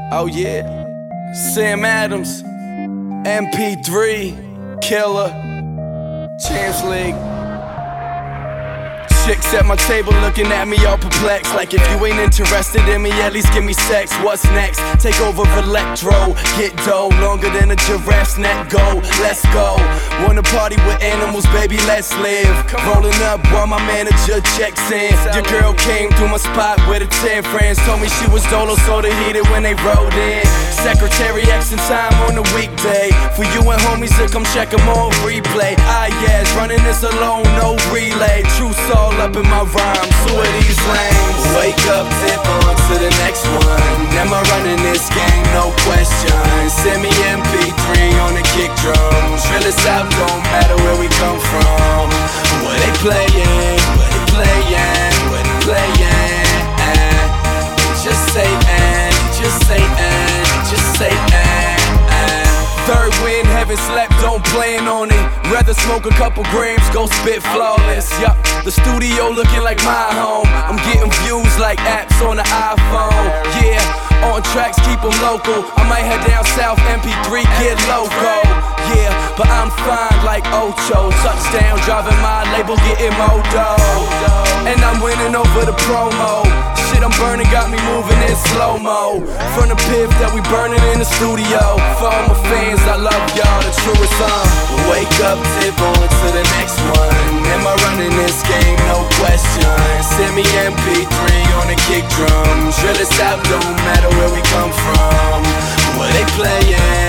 Oh yeah, Sam Adams, MP3, Killer, Champs League. Chicks at my table looking at me all perplexed, like if you ain't interested in me, at least give me sex. What's next? Take over electro, get dough, longer than a giraffe's neck. Go, let's go. Wanna party with animals, baby, let's live. Rolling up while my manager checks in. Your girl came through my spot with her 10 friends. Told me she was dolo, so they heated when they rode in. Secretary X in time on a weekday. For you and homies to come check them on replay. Yes, running this alone, no relay. Truth's all up in my rhymes, who are these lanes? Wake up, tip on to the next one. Am I running this game? No question. Send me MP3 on the kick drums. Realest out, don't matter where we come from. What they playing? What they playing? What they playing? Just say just say just say Third win, haven't slept, don't plan on it. Rather smoke a couple grams, go spit flawless. Yup, the studio looking like my home. I'm getting views like apps on the iPhone. Yeah, on tracks, keep them local. I might head down south, MP3, get loco. Yeah, but I'm fine like Ocho. Touchdown, driving my label, getting modo. And I'm winning over the promo. Shit I'm burning got me moving in slow-mo. From the piff that we burning in the studio. For all my fans, I love y'all, the truest song. Wake up, tip on to the next one. Am I running this game? No question. Send me MP3 on the kick drums. Realest out, don't matter where we come from. What they playing?